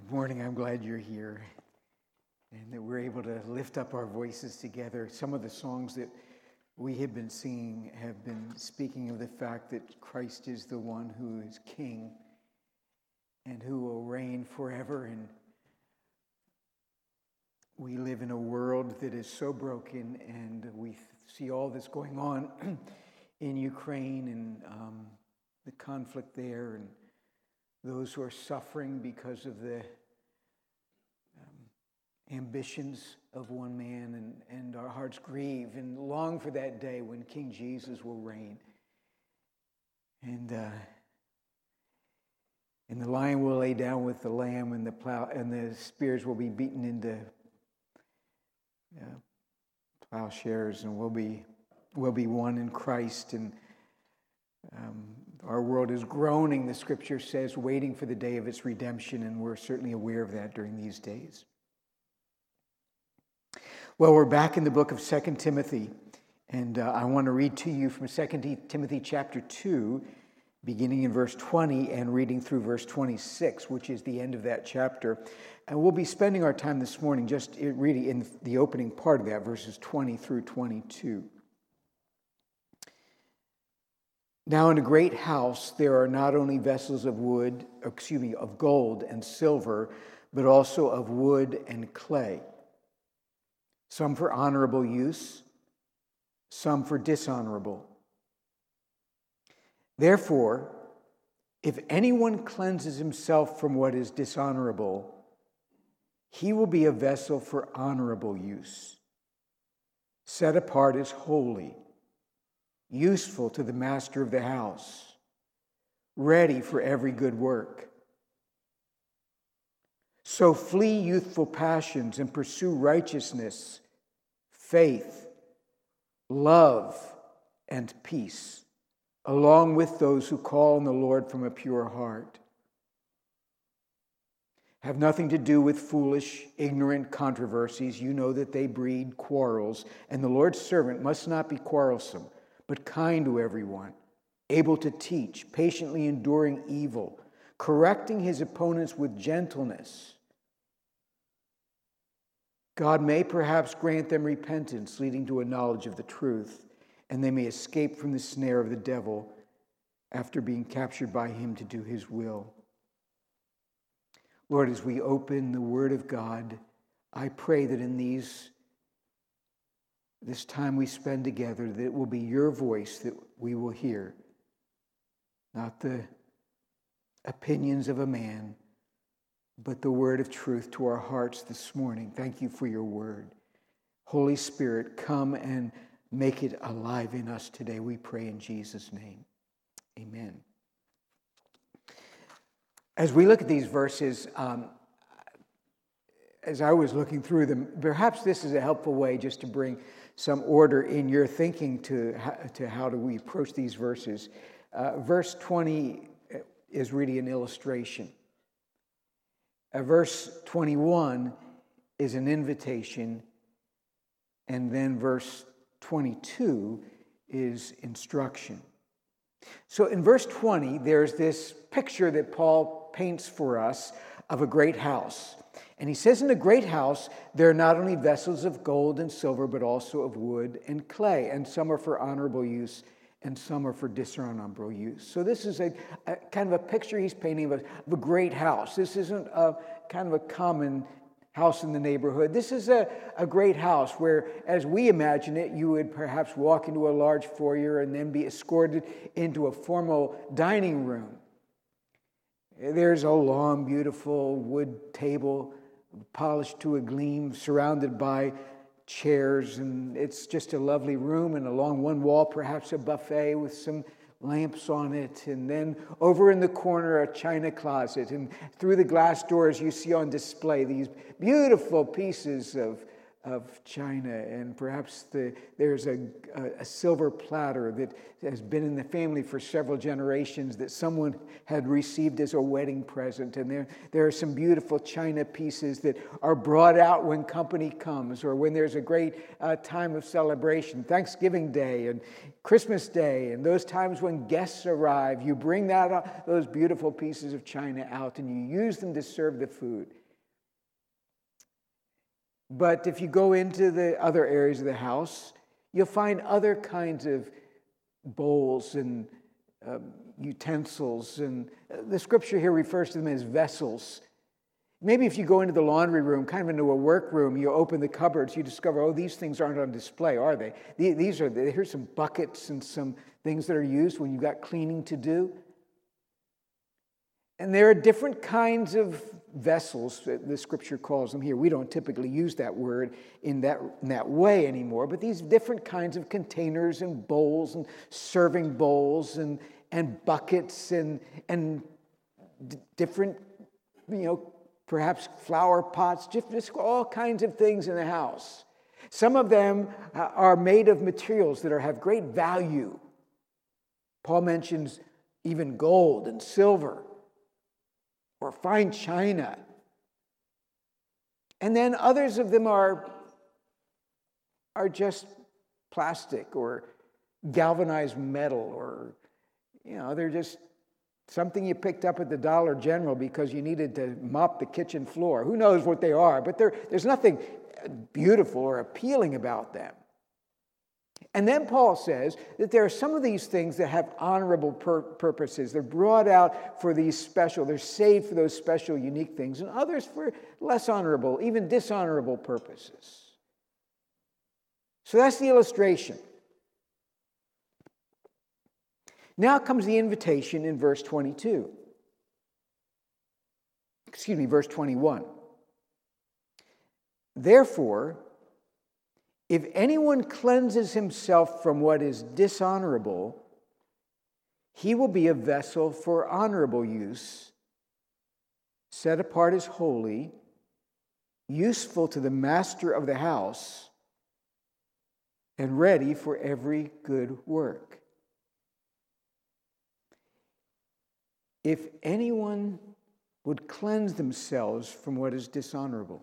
Good morning. I'm glad you're here and that we're able to lift up our voices together. Some of the songs that we have been singing have been speaking of the fact that Christ is the one who is King and who will reign forever. And we live in a world that is so broken, and we see all this going on in Ukraine and the conflict there, and those who are suffering because of the ambitions of one man, and our hearts grieve and long for that day when King Jesus will reign. And the lion will lay down with the lamb, and the plow and the spears will be beaten into plowshares, and we'll be one in Christ. And our world is groaning, the scripture says, waiting for the day of its redemption, and we're certainly aware of that during these days. Well, we're back in the book of 2 Timothy, and I want to read to you from 2 Timothy chapter 2, beginning in verse 20 and reading through verse 26, which is the end of that chapter. And we'll be spending our time this morning just really in the opening part of that, verses 20 through 22. Now in a great house there are not only vessels of gold and silver, but also of wood and clay, some for honorable use, some for dishonorable. Therefore, if anyone cleanses himself from what is dishonorable, he will be a vessel for honorable use, set apart as holy, useful to the master of the house, ready for every good work. So flee youthful passions and pursue righteousness, faith, love, and peace, along with those who call on the Lord from a pure heart. Have nothing to do with foolish, ignorant controversies. You know that they breed quarrels, and the Lord's servant must not be quarrelsome, but kind to everyone, able to teach, patiently enduring evil, correcting his opponents with gentleness. God may perhaps grant them repentance, leading to a knowledge of the truth, and they may escape from the snare of the devil after being captured by him to do his will. Lord, as we open the Word of God, I pray that in this time we spend together, that it will be your voice that we will hear, not the opinions of a man, but the word of truth to our hearts this morning. Thank you for your word. Holy Spirit, come and make it alive in us today, we pray in Jesus' name. Amen. As we look at these verses, as I was looking through them, perhaps this is a helpful way just to bring some order in your thinking to how do we approach these verses. Verse 20 is really an illustration. Verse 21 is an invitation, and then verse 22 is instruction. So in verse 20, there's this picture that Paul paints for us of a great house. And he says in a great house, there are not only vessels of gold and silver, but also of wood and clay. And some are for honorable use, and some are for dishonorable use. So this is a kind of a picture he's painting of a great house. This isn't a kind of a common house in the neighborhood. This is a great house where, as we imagine it, you would perhaps walk into a large foyer and then be escorted into a formal dining room. There's a long, beautiful wood table, polished to a gleam, surrounded by chairs, and it's just a lovely room, and along one wall perhaps a buffet with some lamps on it, and then over in the corner a china closet, and through the glass doors you see on display these beautiful pieces of of china, and perhaps there's a silver platter that has been in the family for several generations that someone had received as a wedding present, and there are some beautiful china pieces that are brought out when company comes, or when there's a great time of celebration, Thanksgiving Day and Christmas Day, and those times when guests arrive. You bring those beautiful pieces of china out and you use them to serve the food. But if you go into the other areas of the house, you'll find other kinds of bowls and utensils. And the scripture here refers to them as vessels. Maybe if you go into the laundry room, kind of into a workroom, you open the cupboards, you discover, oh, these things aren't on display, are they? Here's some buckets and some things that are used when you've got cleaning to do. And there are different kinds of vessels, the scripture calls them here. We don't typically use that word in that way anymore, but these different kinds of containers and bowls and serving bowls and buckets and different, perhaps flower pots, just all kinds of things in the house. Some of them are made of materials that have great value. Paul mentions even gold and silver, or fine china. And then others of them are just plastic or galvanized metal, or they're just something you picked up at the Dollar General because you needed to mop the kitchen floor. Who knows what they are, but there's nothing beautiful or appealing about them. And then Paul says that there are some of these things that have honorable purposes. They're brought out for these special, they're saved for those special, unique things, and others for less honorable, even dishonorable purposes. So that's the illustration. Now comes the invitation in verse 21. Therefore, if anyone cleanses himself from what is dishonorable, he will be a vessel for honorable use, set apart as holy, useful to the master of the house, and ready for every good work. If anyone would cleanse themselves from what is dishonorable.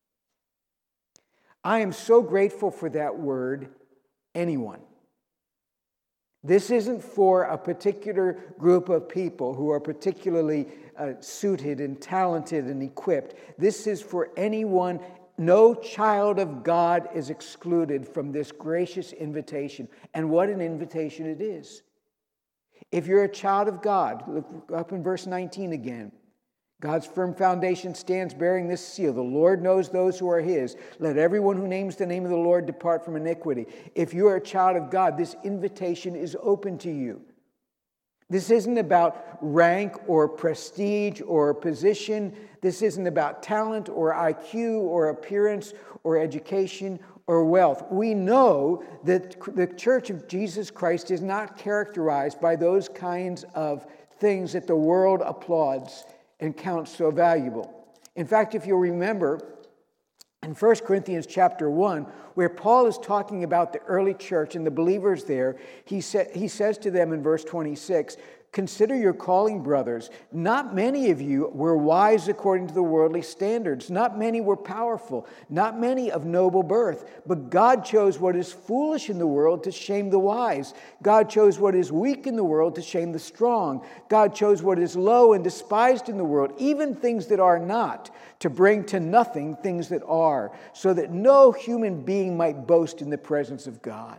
I am so grateful for that word, anyone. This isn't for a particular group of people who are particularly suited and talented and equipped. This is for anyone. No child of God is excluded from this gracious invitation. And what an invitation it is. If you're a child of God, look up in verse 19 again. God's firm foundation stands bearing this seal. The Lord knows those who are his. Let everyone who names the name of the Lord depart from iniquity. If you are a child of God, this invitation is open to you. This isn't about rank or prestige or position. This isn't about talent or IQ or appearance or education or wealth. We know that the Church of Jesus Christ is not characterized by those kinds of things that the world applauds and counts so valuable. In fact, if you'll remember, in 1 Corinthians chapter 1, where Paul is talking about the early church and the believers there, he says to them in verse 26, "Consider your calling, brothers. Not many of you were wise according to the worldly standards. Not many were powerful. Not many of noble birth. But God chose what is foolish in the world to shame the wise. God chose what is weak in the world to shame the strong. God chose what is low and despised in the world, even things that are not, to bring to nothing things that are, so that no human being might boast in the presence of God."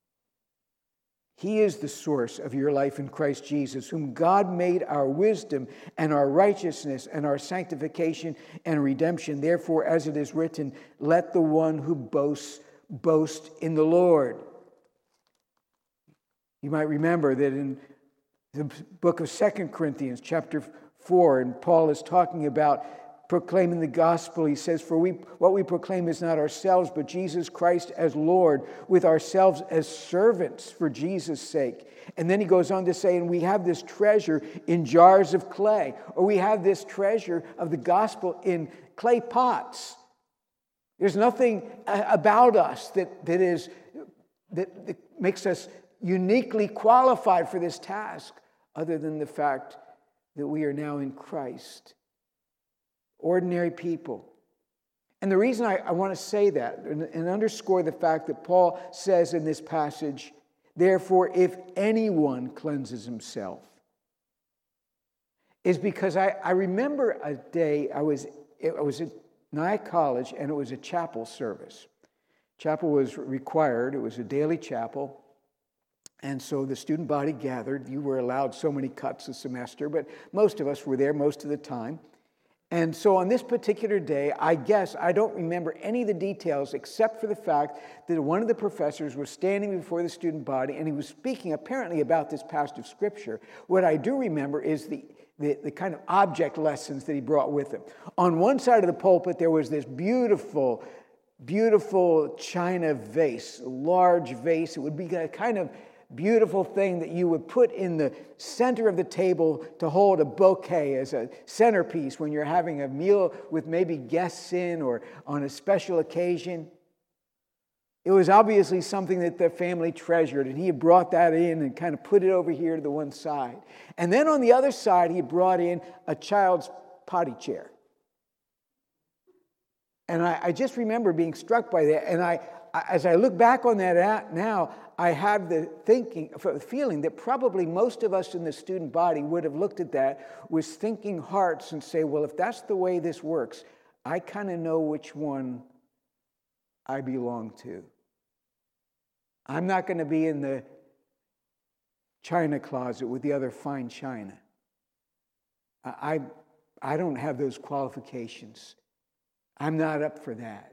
He is the source of your life in Christ Jesus, whom God made our wisdom and our righteousness and our sanctification and redemption. Therefore, as it is written, let the one who boasts boast in the Lord. You might remember that in the book of 2 Corinthians, chapter 4, and Paul is talking about proclaiming the gospel. He says, "For what we proclaim is not ourselves, but Jesus Christ as Lord, with ourselves as servants for Jesus' sake." And then he goes on to say, "And we have this treasure in jars of clay," or we have this treasure of the gospel in clay pots. There's nothing about us that makes us uniquely qualified for this task other than the fact that we are now in Christ. Ordinary people. And the reason I want to say that and underscore the fact that Paul says in this passage, therefore, if anyone cleanses himself, is because I remember a day I was at Nyack College, and it was a chapel service. Chapel was required. It was a daily chapel. And so the student body gathered. You were allowed so many cuts a semester, but most of us were there most of the time. And so on this particular day, I don't remember any of the details except for the fact that one of the professors was standing before the student body and he was speaking apparently about this passage of Scripture. What I do remember is the kind of object lessons that he brought with him. On one side of the pulpit, there was this beautiful, beautiful china vase, a large vase. It would be a kind of beautiful thing that you would put in the center of the table to hold a bouquet as a centerpiece when you're having a meal with maybe guests in or on a special occasion. It was obviously something that the family treasured, and he had brought that in and kind of put it over here to the one side. And then on the other side, he brought in a child's potty chair. And I just remember being struck by that. And as I look back on that now, I have the feeling that probably most of us in the student body would have looked at that with thinking hearts and say, well, if that's the way this works, I kind of know which one I belong to. I'm not going to be in the china closet with the other fine china. I don't have those qualifications. I'm not up for that.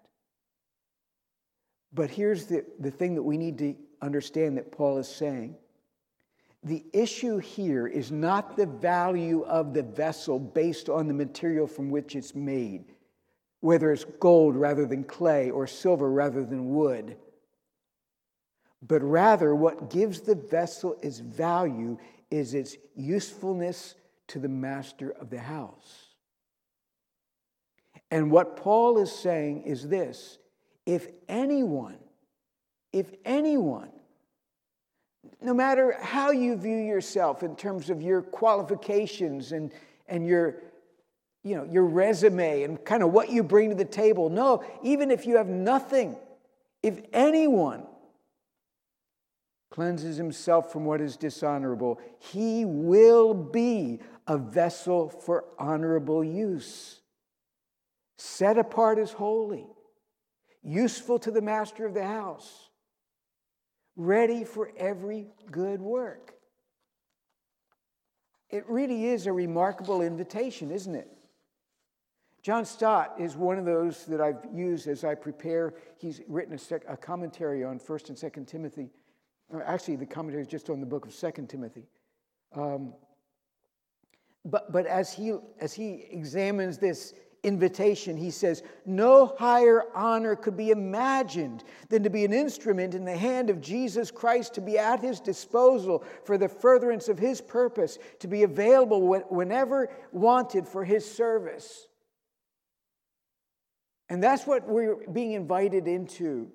But here's the thing that we need to understand that Paul is saying. The issue here is not the value of the vessel based on the material from which it's made, whether it's gold rather than clay or silver rather than wood. But rather, what gives the vessel its value is its usefulness to the master of the house. And what Paul is saying is this: if anyone, no matter how you view yourself in terms of your qualifications and your resume and kind of what you bring to the table, no, even if you have nothing, if anyone cleanses himself from what is dishonorable, he will be a vessel for honorable use, set apart as holy, useful to the master of the house, ready for every good work. It really is a remarkable invitation, isn't it? John Stott is one of those that I've used as I prepare. He's written a commentary on 1 and 2 Timothy. Actually, the commentary is just on the book of 2 Timothy. But as he examines this invitation, he says, no higher honor could be imagined than to be an instrument in the hand of Jesus Christ, to be at his disposal for the furtherance of his purpose, to be available whenever wanted for his service. And that's what we're being invited into.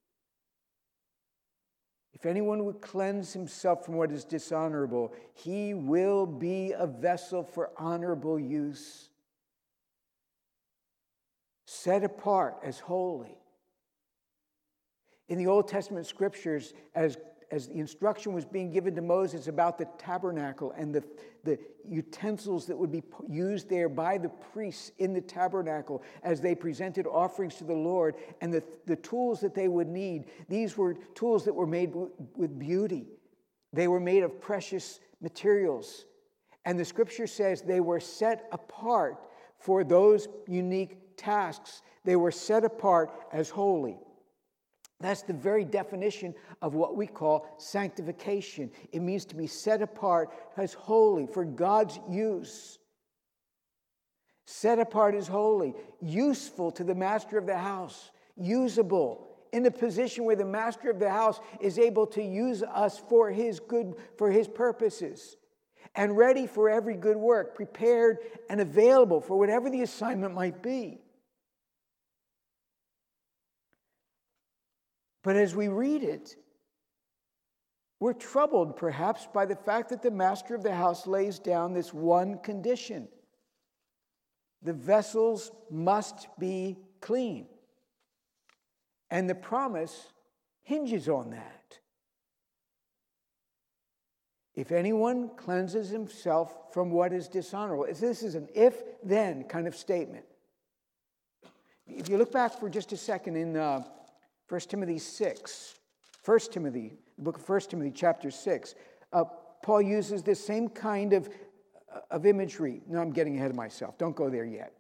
If anyone would cleanse himself from what is dishonorable, he will be a vessel for honorable use, set apart as holy. In the Old Testament scriptures, as the instruction was being given to Moses about the tabernacle and the utensils that would be used there by the priests in the tabernacle as they presented offerings to the Lord, and the tools that they would need, these were tools that were made with beauty. They were made of precious materials. And the scripture says they were set apart for those unique tasks. They were set apart as holy. That's the very definition of what we call sanctification. It means to be set apart as holy for God's use. Set apart as holy, useful to the master of the house, usable, in a position where the master of the house is able to use us for his good, for his purposes, and ready for every good work, prepared and available for whatever the assignment might be. But as we read it, we're troubled perhaps by the fact that the master of the house lays down this one condition: the vessels must be clean. And the promise hinges on that. If anyone cleanses himself from what is dishonorable. This is an if-then kind of statement. If you look back for just a second in 1 Timothy 6, the book of 1 Timothy chapter 6, Paul uses this same kind of imagery. No, I'm getting ahead of myself. Don't go there yet.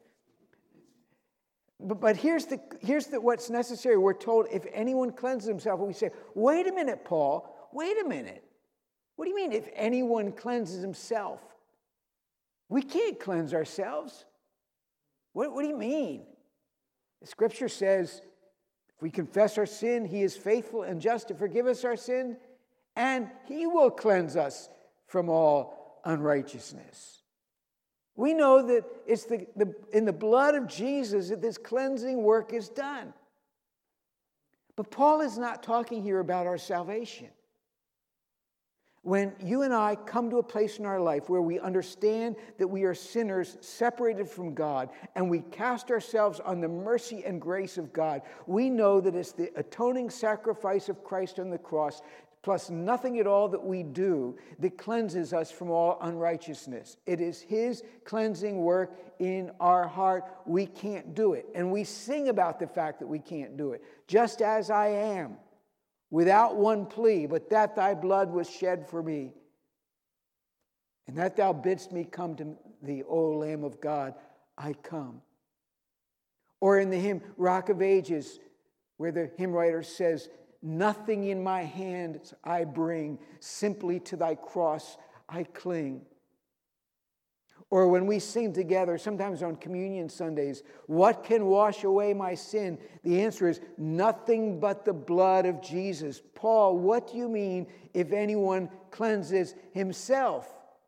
But here's what's necessary. We're told if anyone cleanses himself, we say, wait a minute, Paul, wait a minute. What do you mean if anyone cleanses himself? We can't cleanse ourselves. What do you mean? The scripture says, if we confess our sin, he is faithful and just to forgive us our sin, and he will cleanse us from all unrighteousness. We know that it's in the blood of Jesus that this cleansing work is done. But Paul is not talking here about our salvation. When you and I come to a place in our life where we understand that we are sinners separated from God and we cast ourselves on the mercy and grace of God, we know that it's the atoning sacrifice of Christ on the cross plus nothing at all that we do that cleanses us from all unrighteousness. It is his cleansing work in our heart. We can't do it. And we sing about the fact that we can't do it. Just as I am, without one plea, but that thy blood was shed for me, and that thou bidst me come to thee, O Lamb of God, I come. Or in the hymn, Rock of Ages, where the hymn writer says, nothing in my hands I bring, simply to thy cross I cling. Or when we sing together, sometimes on communion Sundays, what can wash away my sin? The answer is nothing but the blood of Jesus. Paul, what do you mean if anyone cleanses himself?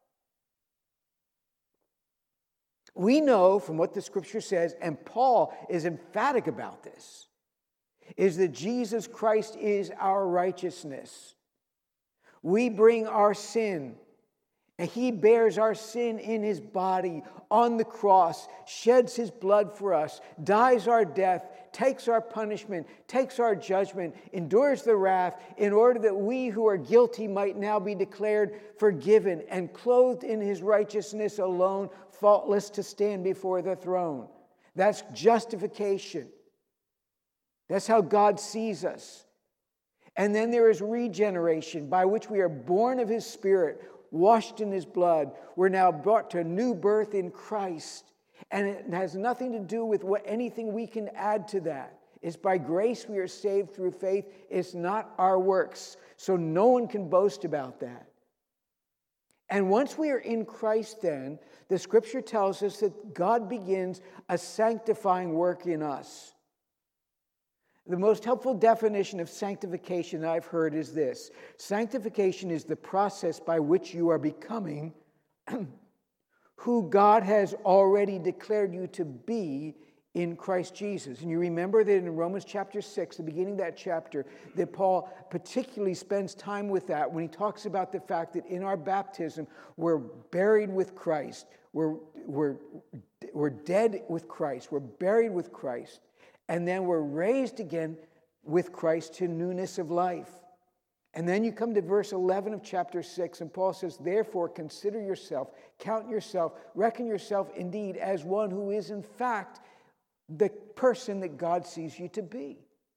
We know from what the scripture says, and Paul is emphatic about this, is that Jesus Christ is our righteousness. We bring our sin, and he bears our sin in his body on the cross, sheds his blood for us, dies our death, takes our punishment, takes our judgment, endures the wrath, in order that we who are guilty might now be declared forgiven and clothed in his righteousness alone, faultless to stand before the throne. That's justification. That's how God sees us. And then there is regeneration, by which we are born of his Spirit, washed in his blood. We're now brought to a new birth in Christ. And it has nothing to do with anything we can add to that. It's by grace we are saved through faith. It's not our works. So no one can boast about that. And once we are in Christ, then, the scripture tells us that God begins a sanctifying work in us. The most helpful definition of sanctification I've heard is this. Sanctification is the process by which you are becoming who God has already declared you to be in Christ Jesus. And you remember that in Romans chapter 6, the beginning of that chapter, that Paul particularly spends time with that when he talks about the fact that in our baptism, we're buried with Christ. We're dead with Christ. We're buried with Christ. And then we're raised again with Christ to newness of life. And then you come to verse 11 of chapter 6, and Paul says, therefore, consider yourself, count yourself, reckon yourself indeed as one who is in fact the person that God sees you to be.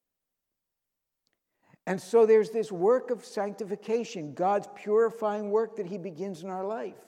And so there's this work of sanctification, God's purifying work that he begins in our life.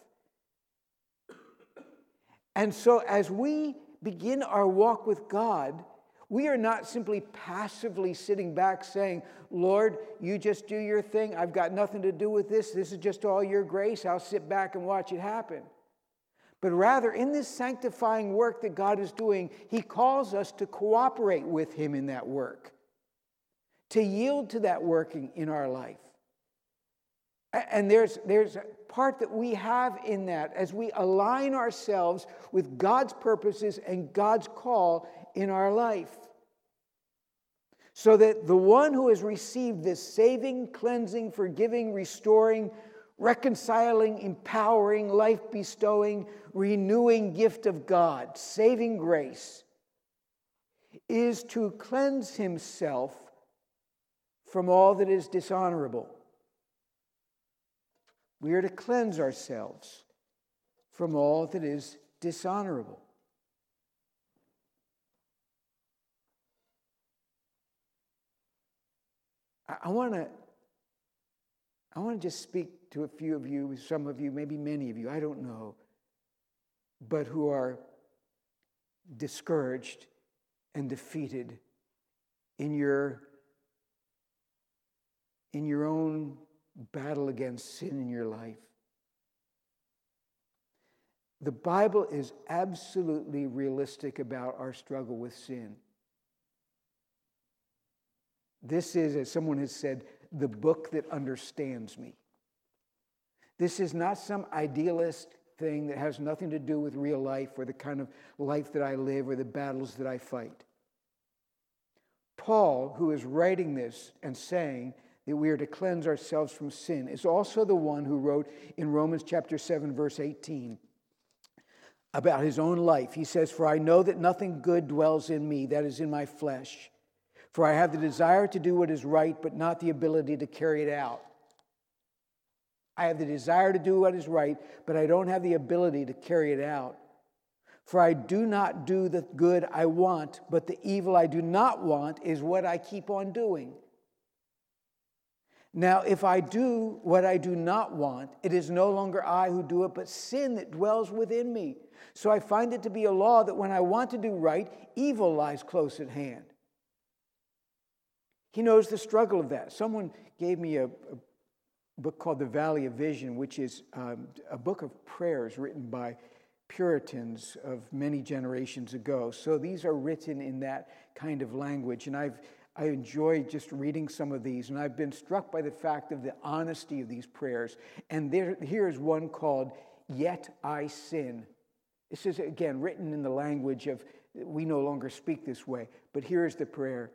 And so as we begin our walk with God, we are not simply passively sitting back saying, Lord, you just do your thing. I've got nothing to do with this. This is just all your grace. I'll sit back and watch it happen. But rather, in this sanctifying work that God is doing, he calls us to cooperate with him in that work, to yield to that working in our life. And there's a part that we have in that as we align ourselves with God's purposes and God's call in our life. so that the one who has received this saving, cleansing, forgiving, restoring, reconciling, empowering, life-bestowing, renewing gift of God, saving grace, is to cleanse himself from all that is dishonorable. We are to cleanse ourselves from all that is dishonorable. I want to just speak to a few of you, some of you, maybe many of you, I don't know, but who are discouraged and defeated in your own battle against sin in your life. The Bible is absolutely realistic about our struggle with sin. This is, as someone has said, the book that understands me. This is not some idealist thing that has nothing to do with real life or the kind of life that I live or the battles that I fight. Paul, who is writing this and saying that we are to cleanse ourselves from sin, is also the one who wrote in Romans chapter 7, verse 18, about his own life. He says, "For I know that nothing good dwells in me, that is in my flesh. For I have the desire to do what is right, but not the ability to carry it out." I have the desire to do what is right, but I don't have the ability to carry it out. "For I do not do the good I want, but the evil I do not want is what I keep on doing. Now, if I do what I do not want, it is no longer I who do it, but sin that dwells within me. So I find it to be a law that when I want to do right, evil lies close at hand." He knows the struggle of that. Someone gave me a book called The Valley of Vision, which is a book of prayers written by Puritans of many generations ago. So these are written in that kind of language. And I enjoy just reading some of these. And I've been struck by the fact of the honesty of these prayers. And here is one called, "Yet I Sin." This is, again, written in the language of, we no longer speak this way. But here is the prayer.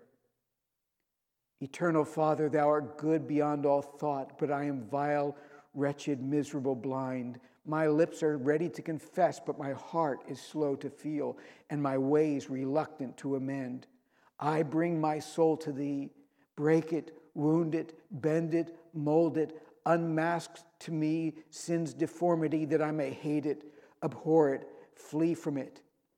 "Eternal Father, thou art good beyond all thought, but I am vile, wretched, miserable, blind. My lips are ready to confess, but my heart is slow to feel, and my ways reluctant to amend. I bring my soul to thee. Break it, wound it, bend it, mold it. Unmask to me sin's deformity, that I may hate it, abhor it, flee from it.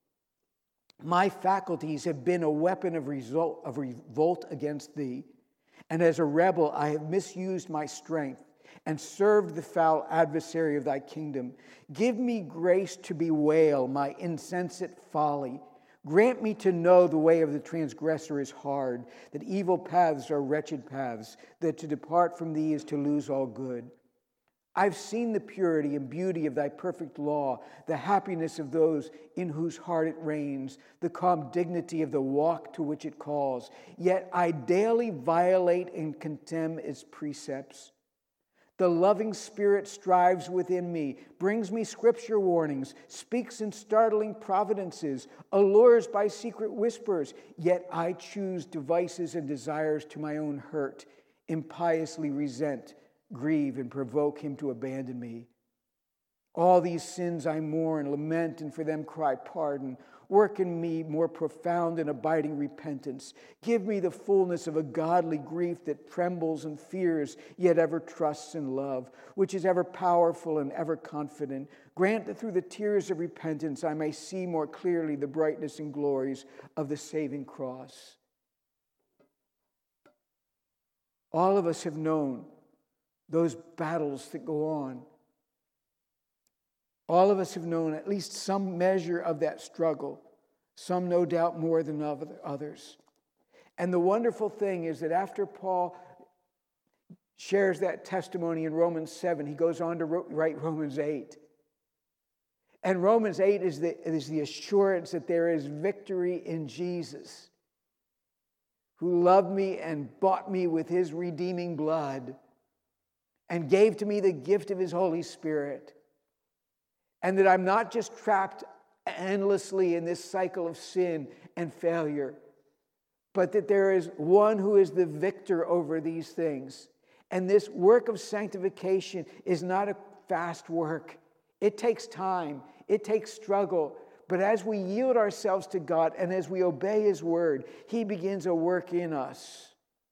My faculties have been a weapon of revolt against thee, and as a rebel I have misused my strength and served the foul adversary of thy kingdom. Give me grace to bewail my insensate folly. Grant me to know the way of the transgressor is hard, that evil paths are wretched paths, that to depart from thee is to lose all good. I've seen the purity and beauty of thy perfect law, the happiness of those in whose heart it reigns, the calm dignity of the walk to which it calls. Yet I daily violate and contemn its precepts. The loving Spirit strives within me, brings me scripture warnings, speaks in startling providences, allures by secret whispers. Yet I choose devices and desires to my own hurt, impiously resent, grieve, and provoke him to abandon me. All these sins I mourn, lament, and for them cry pardon. Work in me more profound and abiding repentance. Give me the fullness of a godly grief that trembles and fears, yet ever trusts in love, which is ever powerful and ever confident. Grant that through the tears of repentance I may see more clearly the brightness and glories of the saving cross. All of us have known those battles that go on. All of us have known at least some measure of that struggle, some no doubt more than others. And the wonderful thing is that after Paul shares that testimony in Romans 7, he goes on to write Romans 8. And Romans 8 is the assurance that there is victory in Jesus, who loved me and bought me with his redeeming blood and gave to me the gift of his Holy Spirit. And that I'm not just trapped endlessly in this cycle of sin and failure, but that there is one who is the victor over these things. And this work of sanctification is not a fast work. It takes time. It takes struggle. But as we yield ourselves to God and as we obey His word, He begins a work in us.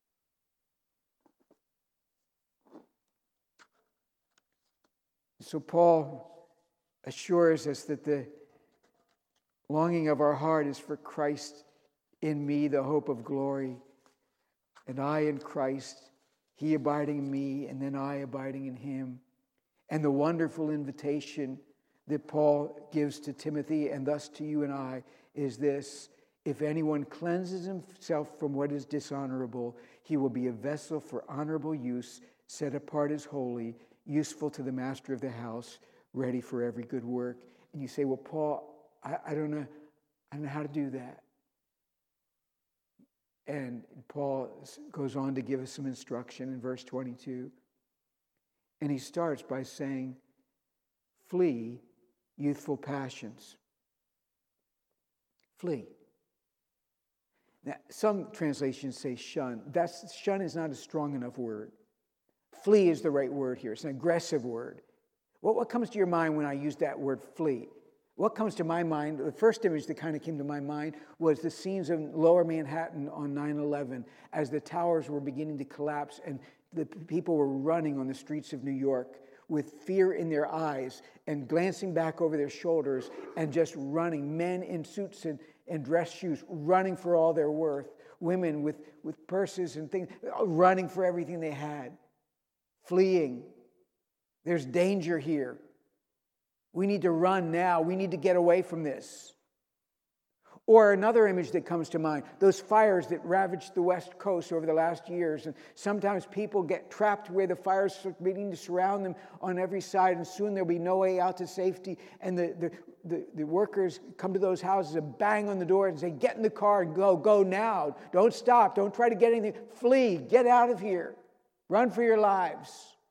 So Paul assures us that the longing of our heart is for Christ in me, the hope of glory, and I in Christ, He abiding in me, and then I abiding in Him. And the wonderful invitation that Paul gives to Timothy and thus to you and I is this: if anyone cleanses himself from what is dishonorable, he will be a vessel for honorable use, set apart as holy, useful to the master of the house, ready for every good work. And you say, well, Paul, I don't know how to do that. And Paul goes on to give us some instruction in verse 22. And he starts by saying, flee youthful passions. Flee. Now, some translations say shun. Shun is not a strong enough word. Flee is the right word here. It's an aggressive word. What comes to your mind when I use that word flee? What comes to my mind, the first image that kind of came to my mind was the scenes of Lower Manhattan on 9/11 as the towers were beginning to collapse and the people were running on the streets of New York with fear in their eyes and glancing back over their shoulders and just running. Men in suits and dress shoes running for all their worth. Women with purses and things running for everything they had. Fleeing. There's danger here. We need to run now. We need to get away from this. Or another image that comes to mind, those fires that ravaged the West Coast over the last years. And sometimes people get trapped where the fires are beginning to surround them on every side, and soon there'll be no way out to safety. And the workers come to those houses and bang on the door and say, get in the car and go now. Don't stop. Don't try to get anything. Flee. Get out of here. Run for your lives.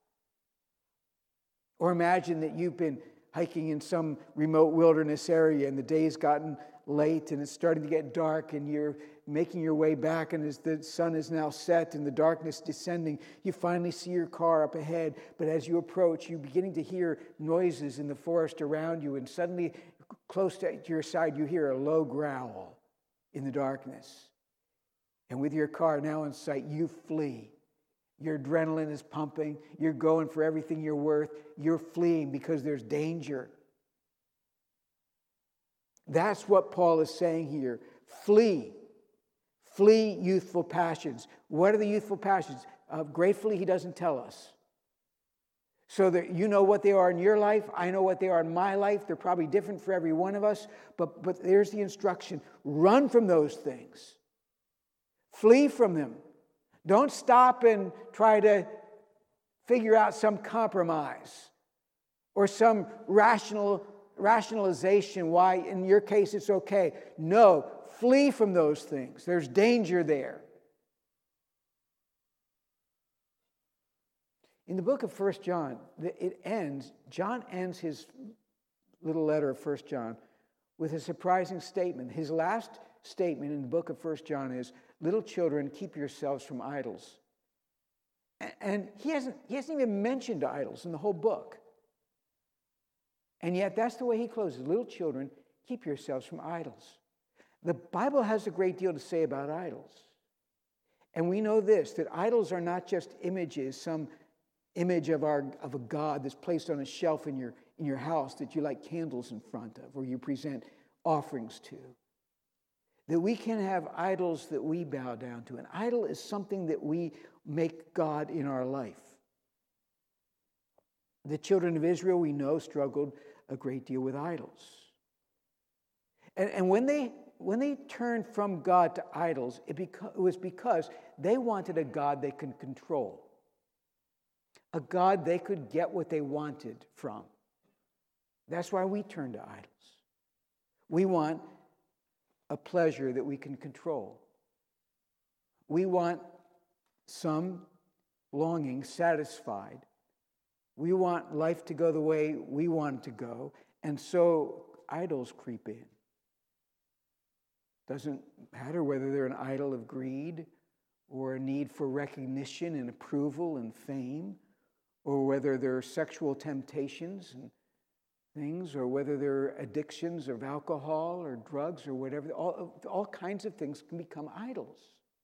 Or imagine that you've been hiking in some remote wilderness area and the day's gotten late and it's starting to get dark and you're making your way back, and as the sun is now set and the darkness descending, you finally see your car up ahead. But as you approach, you're beginning to hear noises in the forest around you, and suddenly close to your side you hear a low growl in the darkness. And with your car now in sight, you flee. Your adrenaline is pumping. You're going for everything you're worth. You're fleeing because there's danger. That's what Paul is saying here. Flee. Flee youthful passions. What are the youthful passions? Gratefully, he doesn't tell us. So that you know what they are in your life. I know what they are in my life. They're probably different for every one of us. But there's the instruction. Run from those things. Flee from them. Don't stop and try to figure out some compromise or some rationalization why in your case it's okay. No, flee from those things. There's danger there. In the book of 1 John, John ends his little letter of 1 John with a surprising statement. His last statement in the book of 1 John is, little children, keep yourselves from idols. And he hasn't even mentioned idols in the whole book. And yet that's the way he closes. Little children, keep yourselves from idols. The Bible has a great deal to say about idols. And we know this, that idols are not just images, some image of a God that's placed on a shelf in your house that you light candles in front of or you present offerings to. That we can have idols that we bow down to. An idol is something that we make God in our life. The children of Israel, we know, struggled a great deal with idols. And when they turned from God to idols, it was because they wanted a God they could control. A God they could get what they wanted from. That's why we turn to idols. We want a pleasure that we can control. We want some longing satisfied. We want life to go the way we want it to go, and so idols creep in. Doesn't matter whether they're an idol of greed or a need for recognition and approval and fame, or whether they're sexual temptations and things, or whether they're addictions of alcohol or drugs or whatever. All kinds of things can become idols.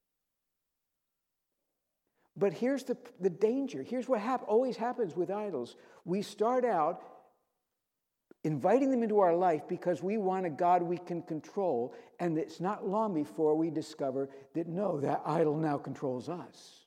But here's the danger. Here's what always happens with idols. We start out inviting them into our life because we want a God we can control, and it's not long before we discover that no, that idol now controls us.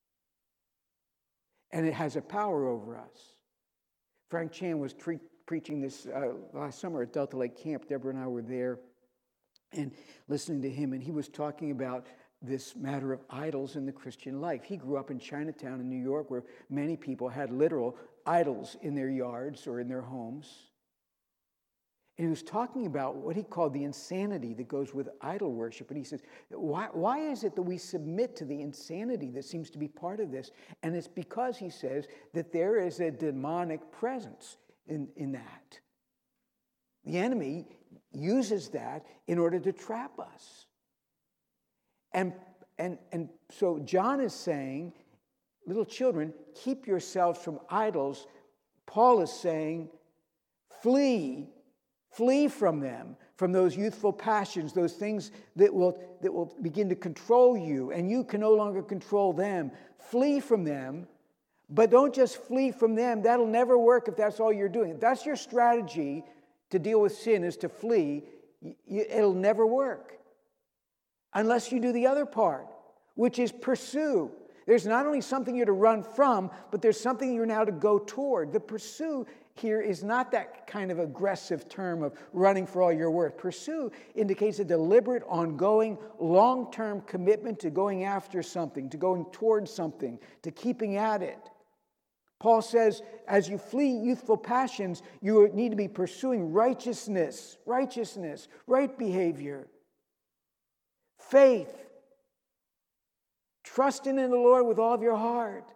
And it has a power over us. Frank Chan was preaching this last summer at Delta Lake Camp. Deborah and I were there and listening to him, and he was talking about this matter of idols in the Christian life. He grew up in Chinatown in New York, where many people had literal idols in their yards or in their homes. And he was talking about what he called the insanity that goes with idol worship. And he says, why is it that we submit to the insanity that seems to be part of this? And it's because, he says, that there is a demonic presence in that. The enemy uses that in order to trap us. And so John is saying, little children, keep yourselves from idols. Paul is saying, flee from them, from those youthful passions, those things that will begin to control you, and you can no longer control them. Flee from them, but don't just flee from them. That'll never work if that's all you're doing. If that's your strategy to deal with sin, is to flee, it'll never work. Unless you do the other part, which is pursue. There's not only something you're to run from, but there's something you're now to go toward. The pursue here is not that kind of aggressive term of running for all you're worth. Pursue indicates a deliberate, ongoing, long-term commitment to going after something, to going towards something, to keeping at it. Paul says, as you flee youthful passions, you need to be pursuing righteousness, right behavior, faith, trusting in the Lord with all of your heart,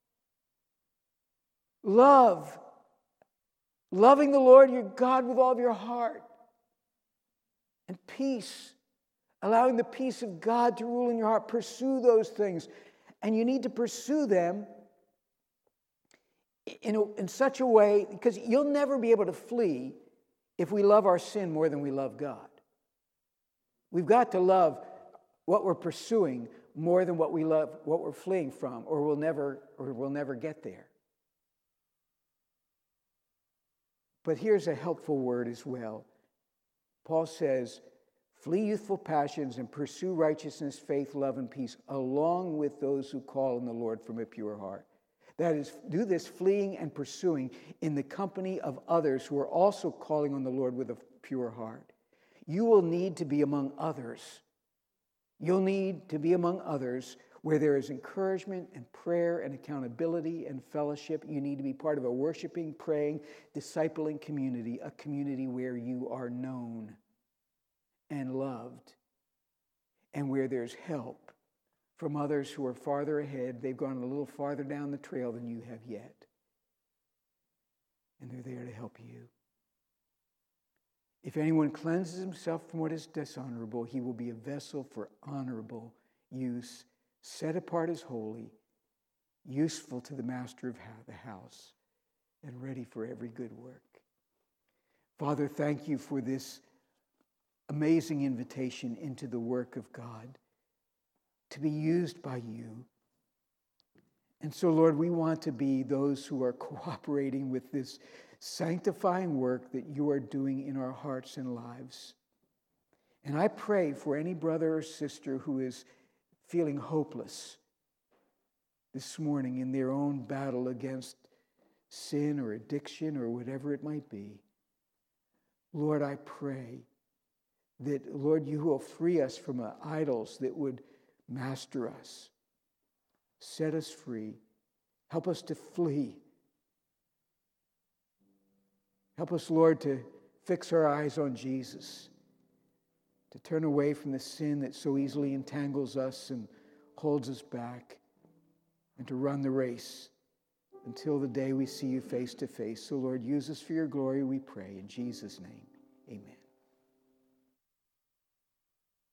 loving the Lord your God with all of your heart, and peace, allowing the peace of God to rule in your heart. Pursue those things, and you need to pursue them in such a way, because you'll never be able to flee if we love our sin more than we love God. We've got to love what we're pursuing more than what we love, what we're fleeing from, or we'll never get there. But here's a helpful word as well. Paul says, flee youthful passions and pursue righteousness, faith, love, and peace, along with those who call on the Lord from a pure heart. That is, do this fleeing and pursuing in the company of others who are also calling on the Lord with a pure heart. You will need to be among others. You'll need to be among others where there is encouragement and prayer and accountability and fellowship. You need to be part of a worshiping, praying, discipling community, a community where you are known and loved, and where there's help from others who are farther ahead. They've gone a little farther down the trail than you have yet, and they're there to help you. If anyone cleanses himself from what is dishonorable, he will be a vessel for honorable use, set apart as holy, useful to the master of the house, and ready for every good work. Father, thank you for this amazing invitation into the work of God, to be used by you. And so, Lord, we want to be those who are cooperating with this sanctifying work that you are doing in our hearts and lives. And I pray for any brother or sister who is feeling hopeless this morning in their own battle against sin or addiction or whatever it might be. Lord, I pray that, Lord, you will free us from idols that would master us. Set us free. Help us to flee. Help us, Lord, to fix our eyes on Jesus, to turn away from the sin that so easily entangles us and holds us back, and to run the race until the day we see you face to face. So, Lord, use us for your glory, we pray. In Jesus' name, amen.